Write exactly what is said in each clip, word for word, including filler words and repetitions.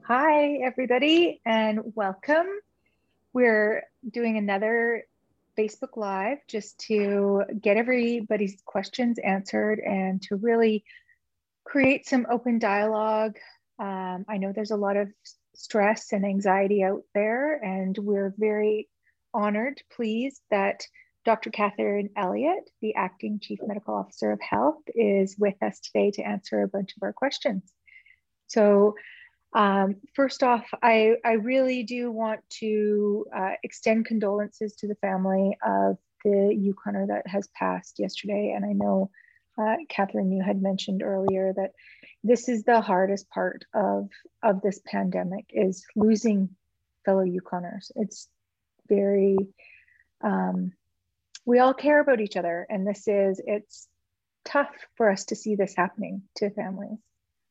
Hi, everybody, and welcome. We're doing another Facebook Live just to get everybody's questions answered and to really create some open dialogue. Um, I know there's a lot of stress and anxiety out there, and we're very honored, pleased that Doctor Catherine Elliott, the Acting Chief Medical Officer of Health, is with us today to answer a bunch of our questions. So um, first off, I, I really do want to uh, extend condolences to the family of the Yukoner that has passed yesterday. And I know, uh, Catherine, you had mentioned earlier that this is the hardest part of, of this pandemic, is losing fellow Yukoners. It's very, um, we all care about each other. And this is, it's tough for us to see this happening to families.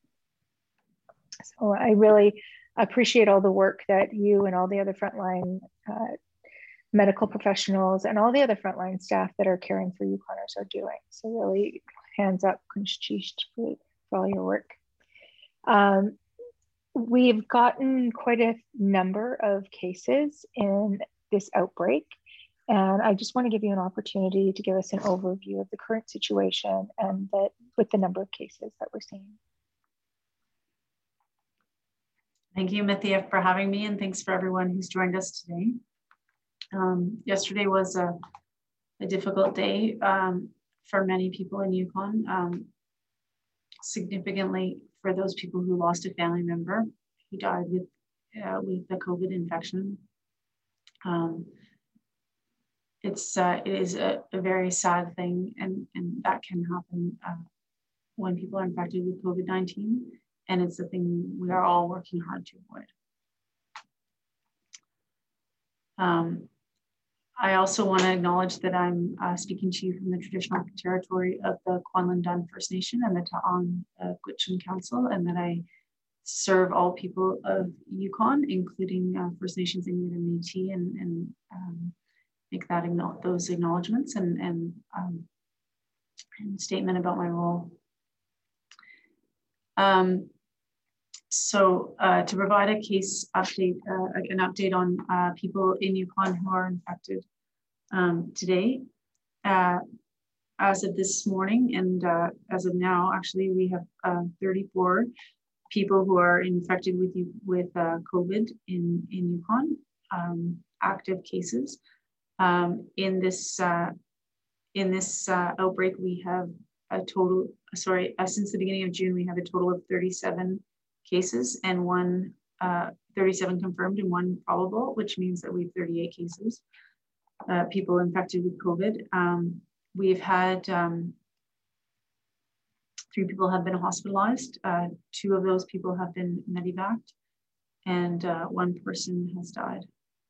So I really appreciate all the work that you and all the other frontline uh, medical professionals and all the other frontline staff that are caring for Yukoners are doing. So really, hands up, for, for all your work. Um, we've gotten quite a number of cases in this outbreak, and I just want to give you an opportunity to give us an overview of the current situation and that with the number of cases that we're seeing. Thank you, Mithia, for having me, and thanks for everyone who's joined us today. Um, yesterday was a, a difficult day um, for many people in Yukon, um, significantly for those people who lost a family member who died with, uh, with the COVID infection. Um, it's, uh, it is a, a very sad thing, and, and that can happen uh, when people are infected with COVID nineteen. And it's the thing we are all working hard to avoid. Um, I also want to acknowledge that I'm uh, speaking to you from the traditional territory of the Kwanlin Dun First Nation and the Ta'ang uh, Gwich'in Council, and that I serve all people of Yukon, including uh, First Nations, Inuit, and Métis, and, and um, make that those acknowledgements and, and, um, and statement about my role. Um, So uh, to provide a case update, uh, an update on uh, people in Yukon who are infected um, today, uh, as of this morning and uh, as of now, actually, we have uh, thirty-four people who are infected with with uh, COVID in, in Yukon, um, active cases. Um, in this, uh, in this uh, outbreak, we have a total, sorry, uh, since the beginning of June, we have a total of thirty-seven cases and one uh, thirty-seven confirmed and one probable, which means that we have thirty-eight cases, uh, people infected with COVID. Um, we've had um, three people have been hospitalized. Uh, two of those people have been medevaced, and uh, one person has died.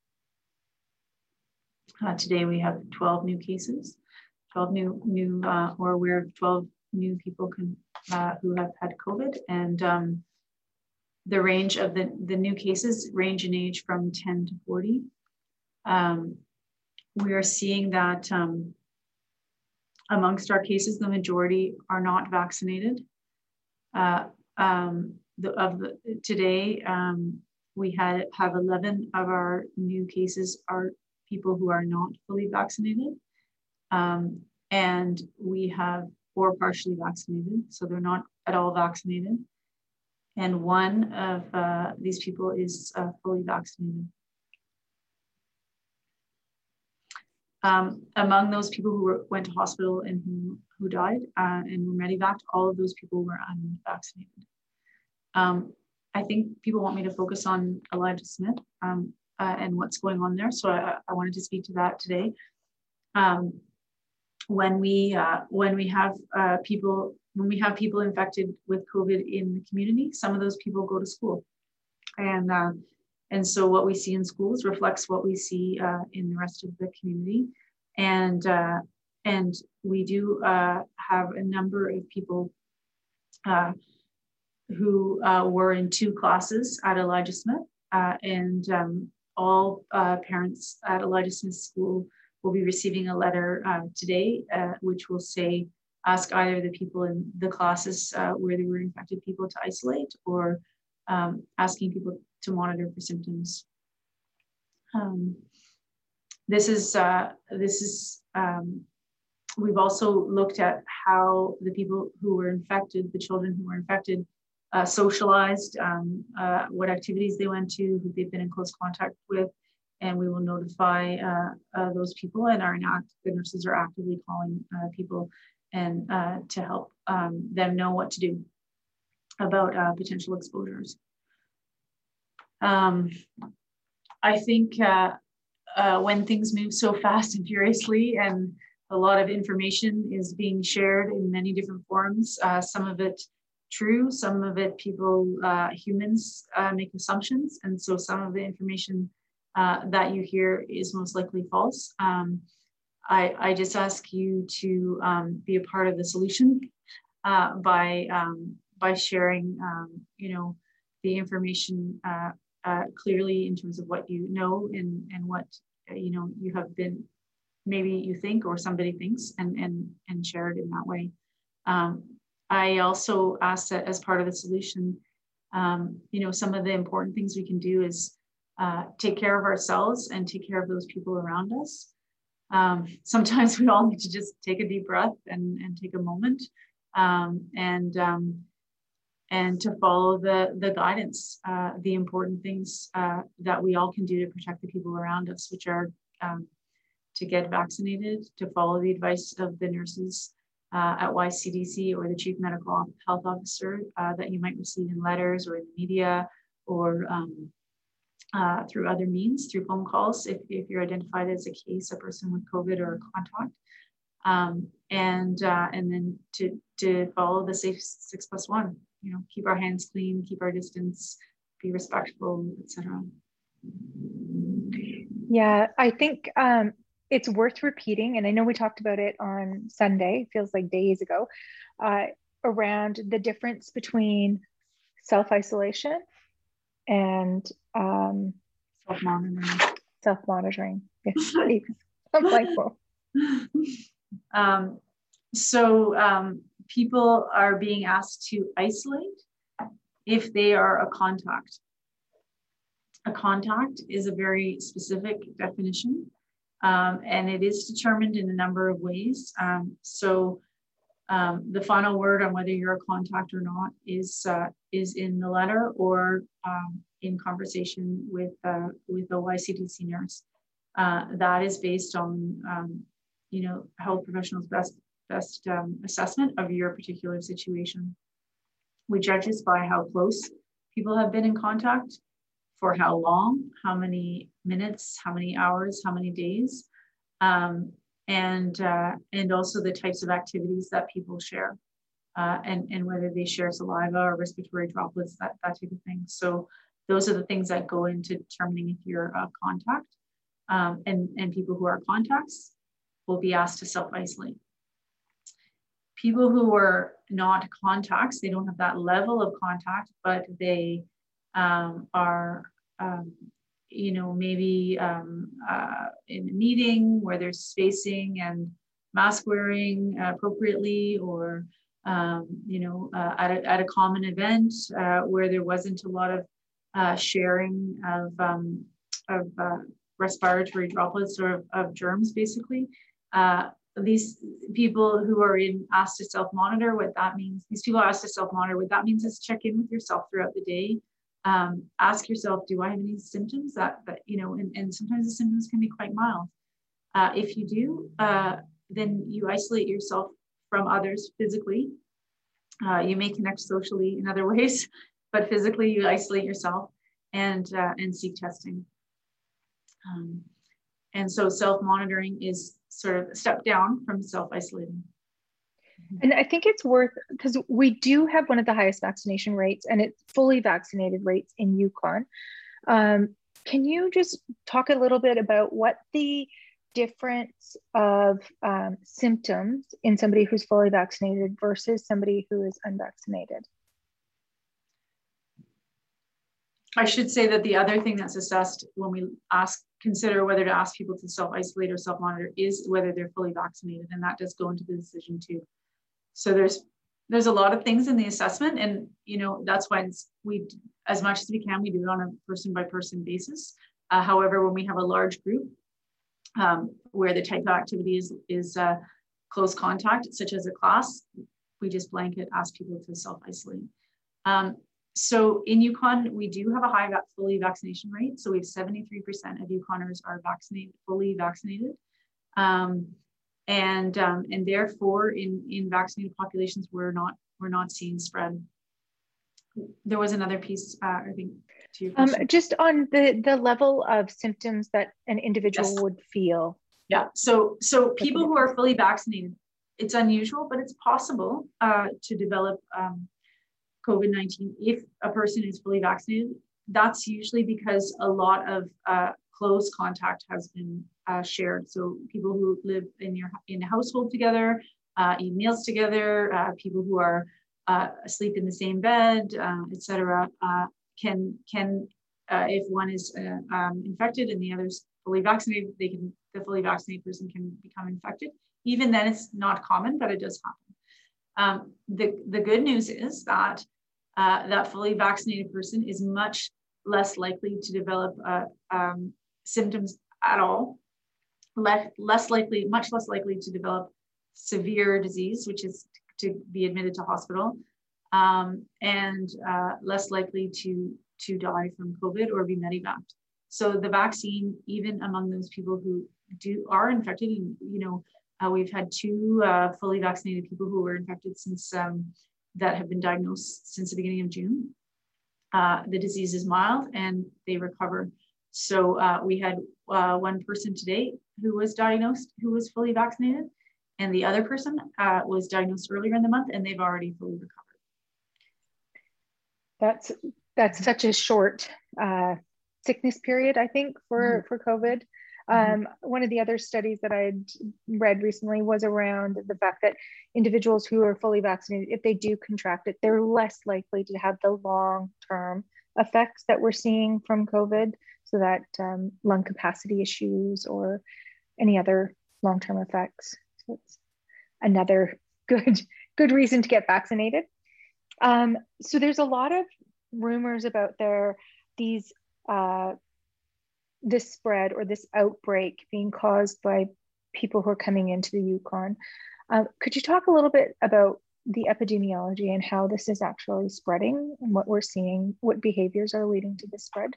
Uh, today we have twelve new cases, twelve new, new uh, or aware of twelve new people can, uh, who have had COVID, and um, the range of the, the new cases range in age from ten to forty. Um, we are seeing that um, amongst our cases, the majority are not vaccinated. Uh, um, the, of the, today, um, we had have eleven of our new cases are people who are not fully vaccinated. Um, and we have four partially vaccinated, so they're not at all vaccinated. And one of uh, these people is uh, fully vaccinated. Um, among those people who were, went to hospital and who, who died uh, and were medevaced, all of those people were unvaccinated. Um, I think people want me to focus on Elijah Smith um, uh, and what's going on there. So I, I wanted to speak to that today. Um, when we uh, when we have uh, people when we have people infected with COVID in the community, some of those people go to school, and uh, and so what we see in schools reflects what we see uh, in the rest of the community, and uh, and we do uh, have a number of people uh, who uh, were in two classes at Elijah Smith, uh, and um, all uh, parents at Elijah Smith School will be receiving a letter uh, today, uh, which will say, ask either the people in the classes uh, where they were infected people to isolate, or um, asking people to monitor for symptoms. Um, this is, uh, this is um, we've also looked at how the people who were infected, the children who were infected, uh, socialized, um, uh, what activities they went to, who they've been in close contact with, and we will notify uh, uh, those people, and our act the nurses are actively calling uh, people and uh, to help um, them know what to do about uh, potential exposures. Um, I think uh, uh, when things move so fast and furiously, and a lot of information is being shared in many different forums, uh, some of it true, some of it people, uh, humans uh, make assumptions, and so some of the information uh, that you hear is most likely false. Um, I, I just ask you to um, be a part of the solution uh, by um, by sharing, um, you know, the information uh, uh, clearly in terms of what you know and and what uh, you know you have been, maybe you think or somebody thinks, and and and share it in that way. Um, I also ask that as part of the solution, um, you know, some of the important things we can do is uh, take care of ourselves and take care of those people around us. Um, sometimes we all need to just take a deep breath and, and take a moment um, and um, and to follow the, the guidance, uh, the important things uh, that we all can do to protect the people around us, which are um, to get vaccinated, to follow the advice of the nurses uh, at Y C D C or the Chief Medical Health Officer uh, that you might receive in letters or in the media or um, uh, through other means, through phone calls, if, if you're identified as a case, a person with COVID or a contact. Um, and uh, and then to, to follow the safe six plus one, you know, keep our hands clean, keep our distance, be respectful, et cetera. Yeah, I think um, it's worth repeating, and I know we talked about it on Sunday, it feels like days ago, uh, around the difference between self-isolation and um, self-monitoring. Self-monitoring. Yes, I'm like, well. Um, so um, people are being asked to isolate if they are a contact. A contact is a very specific definition, um, and it is determined in a number of ways. Um, so um, the final word on whether you're a contact or not is uh, is in the letter or um, in conversation with uh, with a Y C D C nurse. Uh, that is based on um, you know, health professionals' best best um, assessment of your particular situation. We judge this by how close people have been in contact, for how long, how many minutes, how many hours, how many days, um, and uh, and also the types of activities that people share, uh, and and whether they share saliva or respiratory droplets, that that type of thing. So those are the things that go into determining if you're a contact, um, and and people who are contacts will be asked to self-isolate. People who are not contacts, they don't have that level of contact, but they um, are, um, you know, maybe um, uh, in a meeting where there's spacing and mask wearing appropriately, or, um, you know, uh, at, a, at a common event uh, where there wasn't a lot of uh, sharing of, um, of uh, respiratory droplets or of, of germs, basically. Uh, these people who are in asked to self-monitor, what that means, these people are asked to self-monitor, what that means is check in with yourself throughout the day. Um, ask yourself, do I have any symptoms that, that you know, and, and sometimes the symptoms can be quite mild. Uh, if you do, uh, then you isolate yourself from others physically. Uh, you may connect socially in other ways, but physically you isolate yourself and, uh, and seek testing. Um, and so self-monitoring is sort of a step down from self-isolating. And I think it's worth, because we do have one of the highest vaccination rates, and it's fully vaccinated rates in Yukon. Um, can you just talk a little bit about what the difference of um, symptoms in somebody who's fully vaccinated versus somebody who is unvaccinated? I should say that the other thing that's assessed when we ask, consider whether to ask people to self-isolate or self-monitor is whether they're fully vaccinated, and that does go into the decision too. So there's there's a lot of things in the assessment, and you know that's why it's, we as much as we can, we do it on a person by person basis. Uh, however, when we have a large group um, where the type of activity is, is uh, close contact, such as a class, we just blanket ask people to self-isolate. Um, so in Yukon, we do have a high fully vaccination rate. So we have seventy-three percent of Yukoners are vaccinated, fully vaccinated. Um, and um, and therefore, in, in vaccinated populations, we're not, we're not seeing spread. There was another piece, uh, I think, to your question. Um, just on the, the level of symptoms that an individual yes. would feel. Yeah, so, so people who are fully vaccinated, it's unusual, but it's possible uh, to develop um, COVID nineteen if a person is fully vaccinated. That's usually because a lot of uh, close contact has been uh, shared. So people who live in your in a household together, uh, eat meals together, uh, people who are uh, asleep in the same bed, uh, et cetera, uh, can can uh, if one is uh, um, infected and the other's fully vaccinated, they can the fully vaccinated person can become infected. Even then, it's not common, but it does happen. Um, the the good news is that uh, that fully vaccinated person is much less likely to develop uh, um, symptoms at all, less, less likely, much less likely to develop severe disease, which is to be admitted to hospital, um, and uh, less likely to, to die from COVID or be medevaced. So the vaccine, even among those people who do are infected, and you know, uh, we've had two uh, fully vaccinated people who were infected since um, that have been diagnosed since the beginning of June. Uh, the disease is mild and they recover. So uh, we had uh, one person today who was diagnosed, who was fully vaccinated, and the other person uh, was diagnosed earlier in the month and they've already fully recovered. That's that's such a short uh, sickness period, I think, for, mm-hmm. for COVID. Um, mm-hmm. One of the other studies that I'd read recently was around the fact that individuals who are fully vaccinated, if they do contract it, they're less likely to have the long-term effects that we're seeing from COVID, so that um, lung capacity issues or any other long-term effects. So it's another good, good reason to get vaccinated. Um, so there's a lot of rumors about there, these uh, this spread or this outbreak being caused by people who are coming into the Yukon. Uh, could you talk a little bit about the epidemiology and how this is actually spreading and what we're seeing, what behaviors are leading to this spread?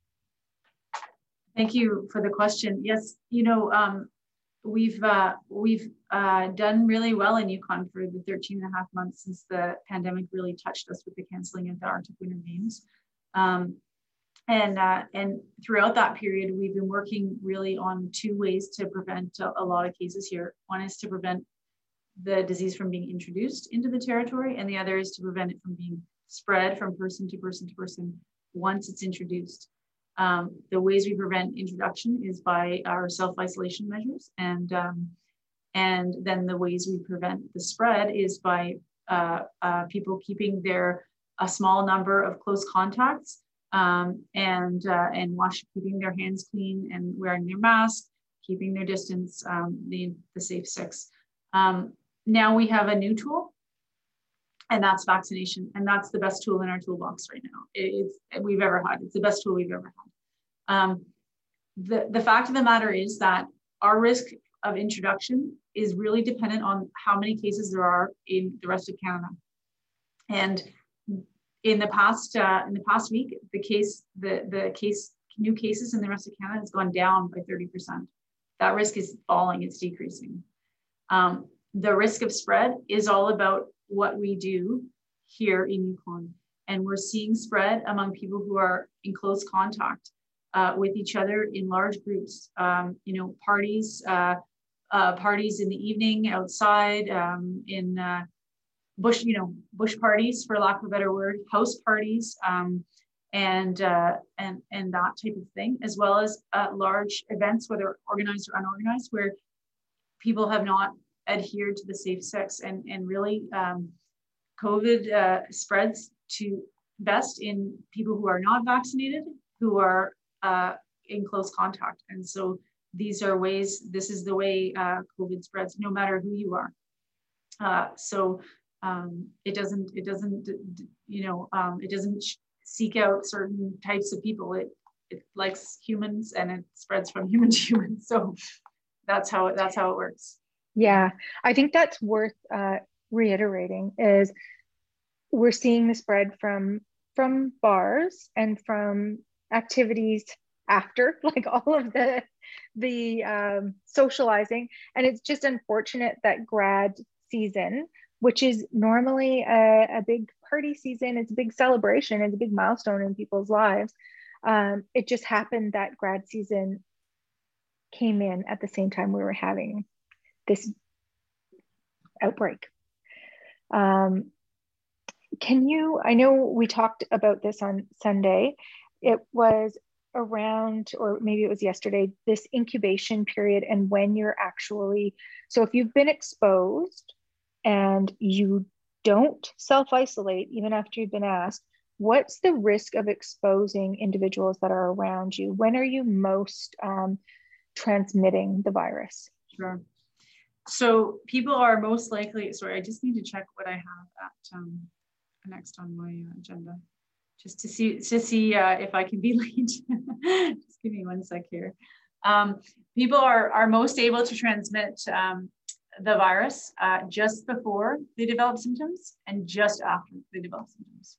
Thank you for the question. Yes, you know, um, we've uh, we've uh, done really well in Yukon for the thirteen and a half months since the pandemic really touched us with the canceling of the Arctic Winter Games. Um, And, uh, and throughout that period, we've been working really on two ways to prevent a, a lot of cases here. One is to prevent the disease from being introduced into the territory, and the other is to prevent it from being spread from person to person to person once it's introduced. Um, the ways we prevent introduction is by our self-isolation measures, and, um, and then the ways we prevent the spread is by uh, uh, people keeping their a small number of close contacts Um, and uh, and wash, keeping their hands clean and wearing their mask, keeping their distance, um, the, the safe six. Um, now we have a new tool, and that's vaccination. And that's the best tool in our toolbox right now. It, it's we've ever had. It's the best tool we've ever had. Um, the, the fact of the matter is that our risk of introduction is really dependent on how many cases there are in the rest of Canada. And In the past, uh, in the past week, the case, the the case, new cases in the rest of Canada has gone down by thirty percent. That risk is falling; it's decreasing. Um, the risk of spread is all about what we do here in Yukon, and we're seeing spread among people who are in close contact uh, with each other in large groups. Um, you know, parties, uh, uh, parties in the evening outside, um, in uh, bush, you know, bush parties, for lack of a better word, house parties, um, and uh, and and that type of thing, as well as uh, large events, whether organized or unorganized, where people have not adhered to the safe six, and and really, um, COVID uh, spreads to best in people who are not vaccinated, who are uh, in close contact, and so these are ways. This is the way uh, COVID spreads, no matter who you are. Uh, so. Um, it doesn't, it doesn't, you know, um, it doesn't seek out certain types of people. It it likes humans and it spreads from human to human. So that's how it, that's how it works. Yeah, I think that's worth uh, reiterating is we're seeing the spread from from bars and from activities after, like all of the the um, socializing. And it's just unfortunate that grad season, which is normally a, a big party season, it's a big celebration, it's a big milestone in people's lives. Um, it just happened that grad season came in at the same time we were having this outbreak. Um, can you, I know we talked about this on Sunday, it was around, or maybe it was yesterday, this incubation period and when you're actually, so if you've been exposed and you don't self-isolate, even after you've been asked, what's the risk of exposing individuals that are around you? When are you most um, transmitting the virus? Sure. So people are most likely, sorry, I just need to check what I have at um, next on my agenda, just to see to see uh, if I can be late. Just give me one sec here. Um, people are, are most able to transmit um, the virus uh, just before they develop symptoms and just after they develop symptoms.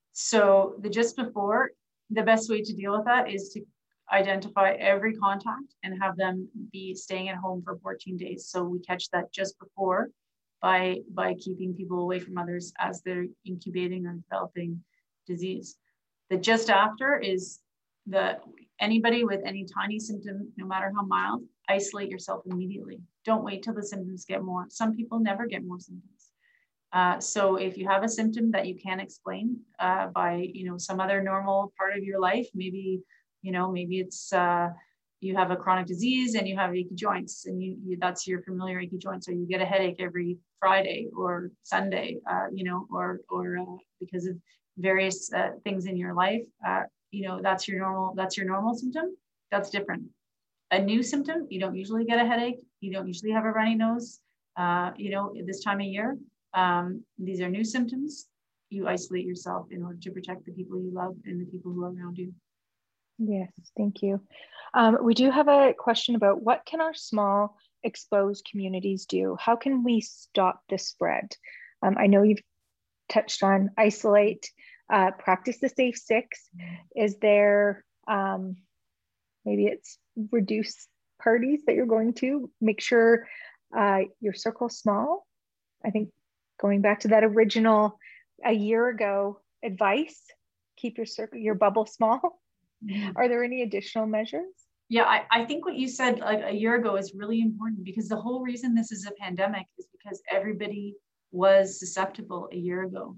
So the just before, the best way to deal with that is to identify every contact and have them be staying at home for fourteen days. So we catch that just before by, by keeping people away from others as they're incubating or developing disease. The just after is the anybody with any tiny symptom, no matter how mild, isolate yourself immediately. Don't wait till the symptoms get more. Some people never get more symptoms. Uh, so if you have a symptom that you can't explain uh, by, you know, some other normal part of your life, maybe, you know, maybe it's uh, you have a chronic disease and you have achy joints and you, you that's your familiar achy joint. So you get a headache every Friday or Sunday, uh, you know, or, or uh, because of various uh, things in your life, uh, you know, that's your normal, that's your normal symptom. That's different. A new symptom, you don't usually get a headache. You don't usually have a runny nose, uh, you know, this time of year. Um, these are new symptoms. You isolate yourself in order to protect the people you love and the people who are around you. Yes, thank you. Um, we do have a question about what can our small exposed communities do? How can we stop the spread? Um, I know you've touched on isolate, uh, practice the safe six. Is there, um, maybe it's reduce parties that you're going to, make sure uh, your circle's small. I think going back to that original a year ago advice, keep your circle, your bubble small. Mm-hmm. Are there any additional measures? Yeah, I, I think what you said like a year ago is really important because the whole reason this is a pandemic is because everybody was susceptible a year ago.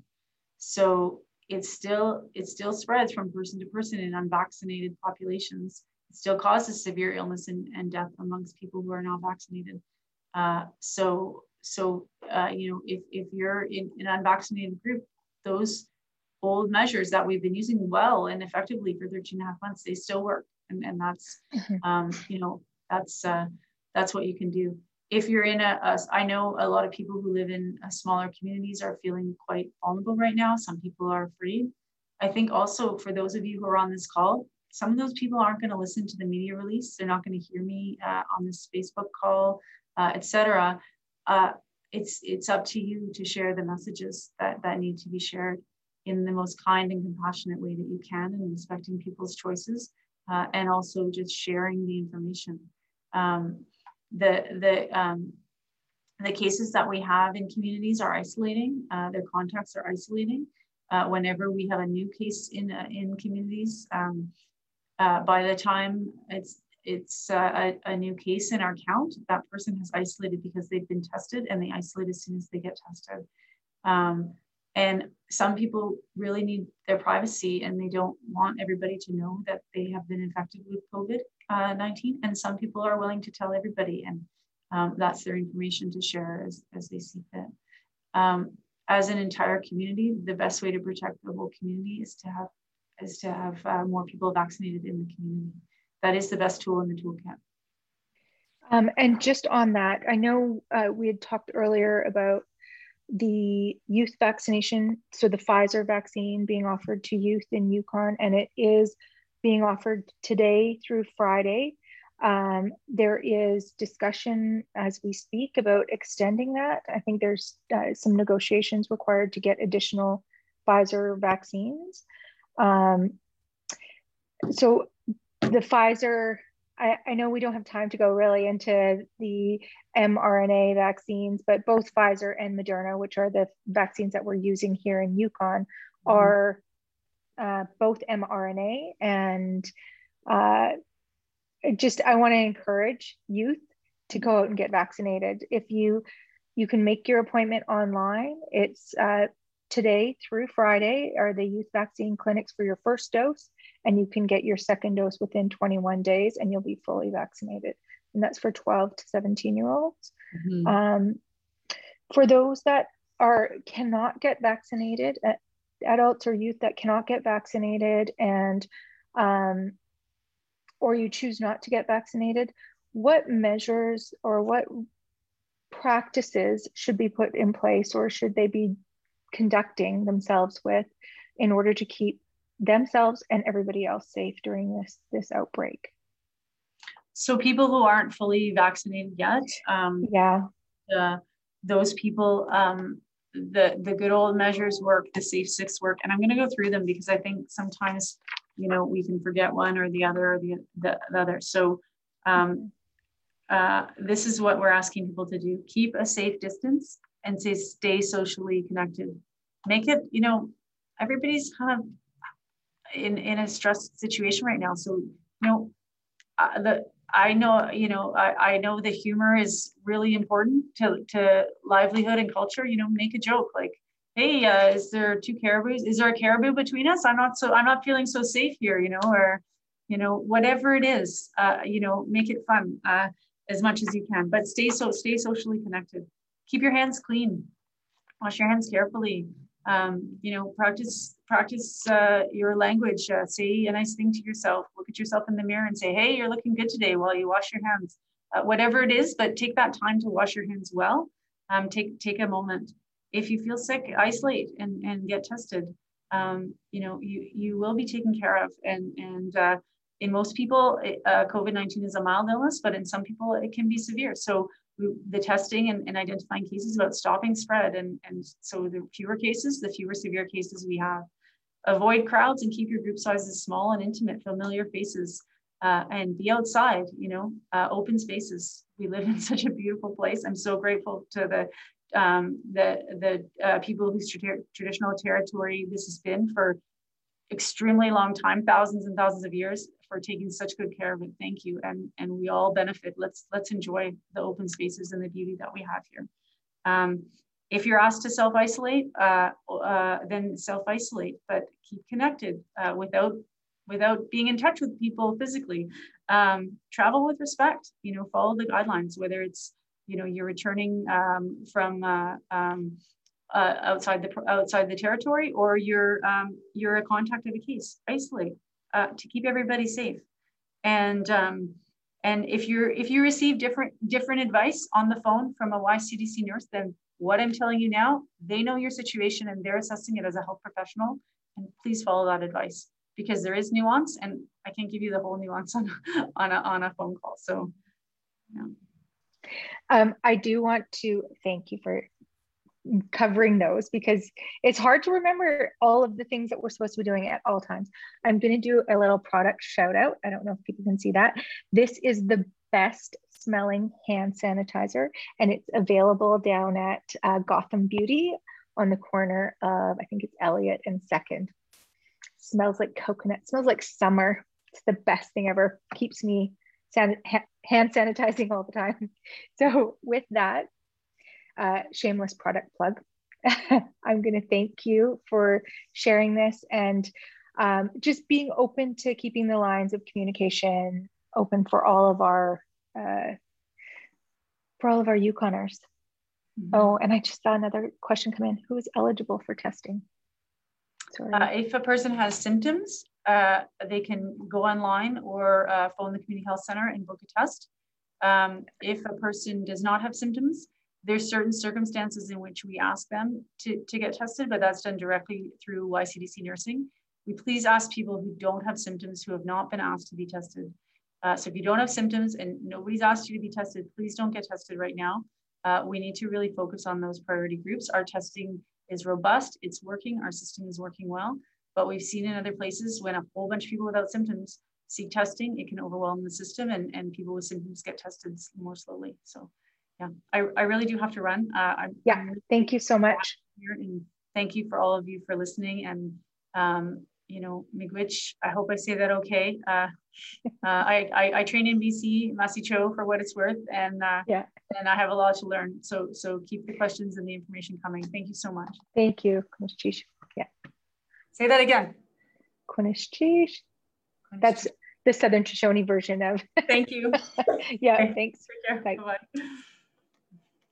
So it still, it still spreads from person to person in unvaccinated populations. It still causes severe illness and, and death amongst people who are not vaccinated. Uh, so, so uh, you know, if, if you're in an unvaccinated group, those old measures that we've been using well and effectively for thirteen and a half months, they still work. And, and that's, um, you know, that's, uh, that's what you can do. If you're in a, a, I know a lot of people who live in a smaller communities are feeling quite vulnerable right now. Some people are afraid. I think also for those of you who are on this call, some of those people aren't going to listen to the media release. They're not going to hear me uh, on this Facebook call, uh, et cetera. Uh, it's, it's up to you to share the messages that, that need to be shared in the most kind and compassionate way that you can, and respecting people's choices, uh, and also just sharing the information. Um, the the um, the cases that we have in communities are isolating. Uh, their contacts are isolating. Uh, whenever we have a new case in uh, in communities, um, uh, by the time it's it's uh, a, a new case in our count, that person has isolated because they've been tested, and they isolate as soon as they get tested. Um, And some people really need their privacy and they don't want everybody to know that they have been infected with COVID nineteen. And some people are willing to tell everybody, and um, that's their information to share as, as they see fit. Um, as an entire community, the best way to protect the whole community is to have, is to have uh, more people vaccinated in the community. That is the best tool in the toolkit. Um, and just on that, I know uh, we had talked earlier about the youth vaccination, so the Pfizer vaccine being offered to youth in Yukon, and it is being offered today through Friday. Um, there is discussion as we speak about extending that. I think there's uh, some negotiations required to get additional Pfizer vaccines. Um, so the Pfizer, I, I know we don't have time to go really into the mRNA vaccines, but both Pfizer and Moderna, which are the vaccines that we're using here in Yukon, mm-hmm. are uh, both mRNA. And uh, just, I want to encourage youth to go out and get vaccinated. If you, you can make your appointment online. It's uh, today through Friday are the youth vaccine clinics for your first dose, and you can get your second dose within twenty-one days and you'll be fully vaccinated. And that's for twelve to seventeen year olds. Mm-hmm. Um, for those that are cannot get vaccinated, uh, adults or youth that cannot get vaccinated, and um, or you choose not to get vaccinated, what measures or what practices should be put in place, or should they be conducting themselves with in order to keep themselves and everybody else safe during this this outbreak? So people who aren't fully vaccinated yet, um, yeah, uh, those people, um, the the good old measures work, the safe six work, and I'm going to go through them because I think sometimes, you know, we can forget one or the other or the the, the other. So um, uh, this is what we're asking people to do: keep a safe distance and say stay socially connected. Make it, you know, everybody's kind of in in a stressed situation right now. So, you know, uh, the I know, you know, I, I know the humor is really important to, to livelihood and culture. You know, make a joke like, hey, uh, is there two caribous? Is there a caribou between us? I'm not so, I'm not feeling so safe here, you know, or, you know, whatever it is, uh, you know, make it fun uh, as much as you can, but stay so, stay socially connected. Keep your hands clean. Wash your hands carefully. Um, you know, practice practice uh, your language. Uh, say a nice thing to yourself. Look at yourself in the mirror and say, hey, you're looking good today while you wash your hands. Uh, whatever it is, but take that time to wash your hands well. Um, take take a moment. If you feel sick, isolate and, and get tested. Um, you know, you, you will be taken care of. And, and uh, in most people, uh, COVID nineteen is a mild illness, but in some people it can be severe. So the testing and, and identifying cases about stopping spread. And, and so the fewer cases, the fewer severe cases we have. Avoid crowds and keep your group sizes small and intimate, familiar faces, uh, and be outside, you know, uh, open spaces. We live in such a beautiful place. I'm so grateful to the, um, the, the uh, people whose tra traditional territory this has been for extremely long time, thousands and thousands of years, for taking such good care of it. Thank you. And, and we all benefit. Let's, let's enjoy the open spaces and the beauty that we have here. Um, if you're asked to self-isolate, uh, uh, then self-isolate, but keep connected uh, without, without being in touch with people physically. Um, travel with respect, you know, follow the guidelines, whether it's, you know, you're returning um, from uh, um, uh, outside the outside the territory, or you're um, you're a contact of a case. Isolate uh, to keep everybody safe. And um, and if you're if you receive different different advice on the phone from a Y C D C nurse, then what I'm telling you now, they know your situation and they're assessing it as a health professional. And please follow that advice, because there is nuance, and I can't give you the whole nuance on on a on a phone call. So, yeah. Um, I do want to thank you for covering those, because it's hard to remember all of the things that we're supposed to be doing at all times. I'm going to do a little product shout out. I don't know if people can see that. This is the best smelling hand sanitizer, and it's available down at uh, Gotham Beauty on the corner of, I think it's Elliott and Second. Smells like coconut, smells like summer. It's the best thing ever. Keeps me san ha hand sanitizing all the time. So with that, Uh, shameless product plug. I'm going to thank you for sharing this, and um, just being open to keeping the lines of communication open for all of our uh, for all of our Yukoners. Mm-hmm. Oh, and I just saw another question come in. Who is eligible for testing? Sorry. Uh, if a person has symptoms, uh, they can go online or uh, phone the community health center and book a test. Um, if a person does not have symptoms, There's certain circumstances in which we ask them to, to get tested, but that's done directly through Y C D C nursing. We please ask people who don't have symptoms, who have not been asked to be tested. Uh, so if you don't have symptoms and nobody's asked you to be tested, please don't get tested right now. Uh, we need to really focus on those priority groups. Our testing is robust, it's working, our system is working well, but we've seen in other places when a whole bunch of people without symptoms seek testing, it can overwhelm the system, and, and people with symptoms get tested more slowly. So yeah, I, I really do have to run. Uh, I'm, yeah, I'm really thank you so much. Here, and thank you for all of you for listening. And um, you know, Miigwech, I hope I say that okay. Uh, uh, I, I, I train in B C, Masi Cho, for what it's worth, and uh, yeah, and I have a lot to learn. So so keep the questions and the information coming. Thank you so much. Thank you. Yeah. Say that again. That's the Southern Shoshone version of. Thank you. Yeah, okay. thanks. Take care. Bye. Bye-bye.